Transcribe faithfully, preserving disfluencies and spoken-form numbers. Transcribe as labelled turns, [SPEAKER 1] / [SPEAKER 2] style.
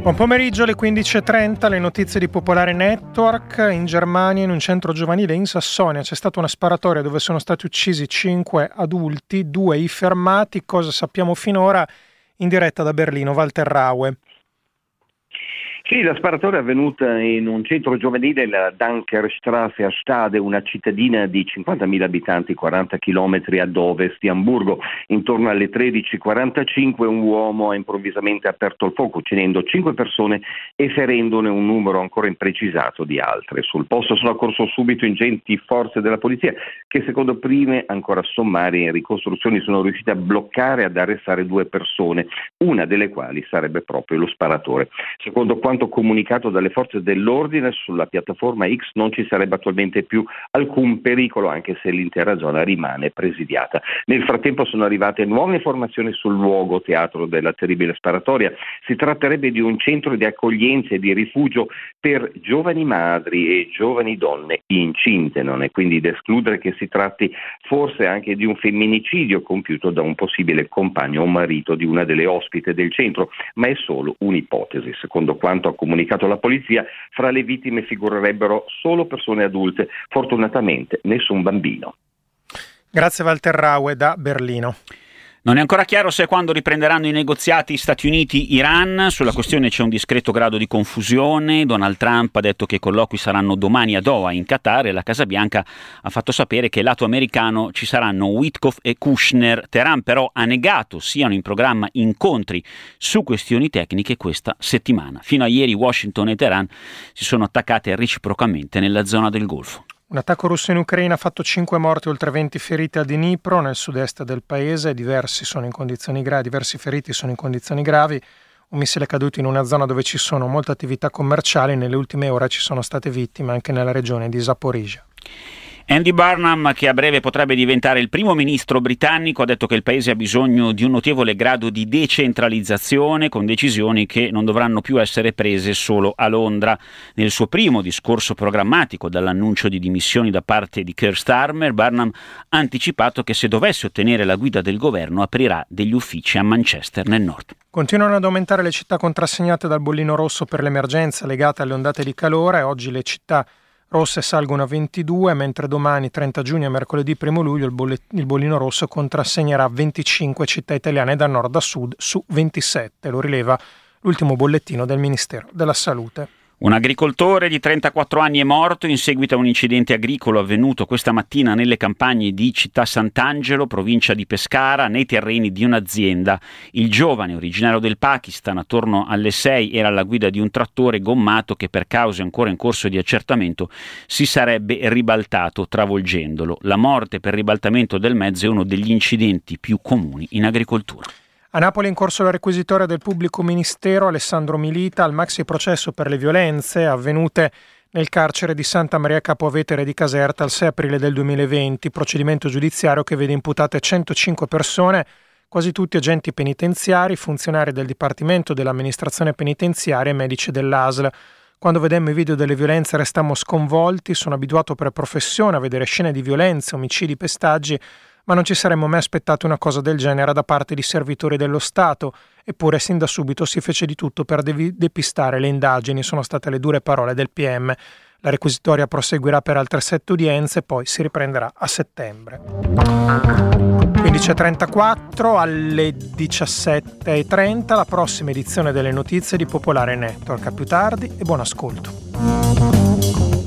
[SPEAKER 1] Buon pomeriggio, alle quindici e trenta, le notizie di Popolare Network. In Germania, in un centro giovanile in Sassonia, c'è stata una sparatoria dove sono stati uccisi cinque adulti, due i fermati. Cosa sappiamo finora? In diretta da Berlino, Walter Raue.
[SPEAKER 2] Sì, la sparatoria è avvenuta in un centro giovanile, la Dankerstraße a Stade, una cittadina di cinquantamila abitanti, quaranta chilometri ad ovest di Amburgo. Intorno alle tredici e quarantacinque un uomo ha improvvisamente aperto il fuoco, uccidendo cinque persone e ferendone un numero ancora imprecisato di altre. Sul posto sono accorso subito ingenti forze della polizia che, secondo prime ancora sommarie ricostruzioni, sono riuscite a bloccare e ad arrestare due persone, una delle quali sarebbe proprio lo sparatore. Secondo quanto comunicato dalle forze dell'ordine, sulla piattaforma X non ci sarebbe attualmente più alcun pericolo, anche se l'intera zona rimane presidiata. Nel frattempo sono arrivate nuove informazioni sul luogo teatro della terribile sparatoria. Si tratterebbe di un centro di accoglienza e di rifugio per giovani madri e giovani donne incinte. Non è quindi da escludere che si tratti forse anche di un femminicidio compiuto da un possibile compagno o marito di una delle ospite del centro, ma è solo un'ipotesi. Secondo quanto ha comunicato la polizia, fra le vittime figurerebbero solo persone adulte, fortunatamente nessun bambino.
[SPEAKER 1] Grazie Walter Raue da Berlino.
[SPEAKER 3] Non è ancora chiaro se e quando riprenderanno i negoziati Stati Uniti-Iran. Sulla questione c'è un discreto grado di confusione. Donald Trump ha detto che i colloqui saranno domani a Doha, in Qatar, e la Casa Bianca ha fatto sapere che lato americano ci saranno Witkoff e Kushner. Teheran però ha negato siano in programma incontri su questioni tecniche questa settimana. Fino a ieri Washington e Teheran si sono attaccate reciprocamente nella zona del Golfo.
[SPEAKER 1] Un attacco russo in Ucraina ha fatto cinque morti e oltre venti feriti a Dnipro, nel sud-est del paese. Diversi sono in condizioni gravi, diversi feriti sono in condizioni gravi. Un missile è caduto in una zona dove ci sono molte attività commerciali. Nelle ultime ore ci sono state vittime anche nella regione di Zaporizhzhia.
[SPEAKER 3] Andy Burnham, che a breve potrebbe diventare il primo ministro britannico, ha detto che il paese ha bisogno di un notevole grado di decentralizzazione, con decisioni che non dovranno più essere prese solo a Londra. Nel suo primo discorso programmatico dall'annuncio di dimissioni da parte di Keir Starmer, Burnham ha anticipato che se dovesse ottenere la guida del governo aprirà degli uffici a Manchester nel nord.
[SPEAKER 1] Continuano ad aumentare le città contrassegnate dal bollino rosso per l'emergenza legata alle ondate di calore. Oggi le città rosse salgono a ventidue, mentre domani, trenta giugno e mercoledì primo luglio, il, bollet- il bollino rosso contrassegnerà venticinque città italiane da nord a sud su ventisette. Lo rileva l'ultimo bollettino del Ministero della Salute.
[SPEAKER 3] Un agricoltore di trentaquattro anni è morto in seguito a un incidente agricolo avvenuto questa mattina nelle campagne di Città Sant'Angelo, provincia di Pescara, nei terreni di un'azienda. Il giovane, originario del Pakistan, attorno alle sei era alla guida di un trattore gommato che per cause ancora in corso di accertamento si sarebbe ribaltato travolgendolo. La morte per ribaltamento del mezzo è uno degli incidenti più comuni in agricoltura.
[SPEAKER 1] A Napoli è in corso la requisitoria del pubblico ministero Alessandro Milita al maxi processo per le violenze avvenute nel carcere di Santa Maria Capovetere di Caserta il sei aprile del duemilaventi, procedimento giudiziario che vede imputate centocinque persone, quasi tutti agenti penitenziari, funzionari del Dipartimento dell'Amministrazione Penitenziaria e medici dell'A S L. Quando vedemmo i video delle violenze restammo sconvolti. Sono abituato per professione a vedere scene di violenze, omicidi, pestaggi, ma non ci saremmo mai aspettati una cosa del genere da parte di servitori dello Stato. Eppure sin da subito si fece di tutto per devi- depistare le indagini, sono state le dure parole del P M. La requisitoria proseguirà per altre sette udienze, poi si riprenderà a settembre. quindici e trentaquattro, alle diciassette e trenta la prossima edizione delle notizie di Popolare Network. A più tardi e buon ascolto.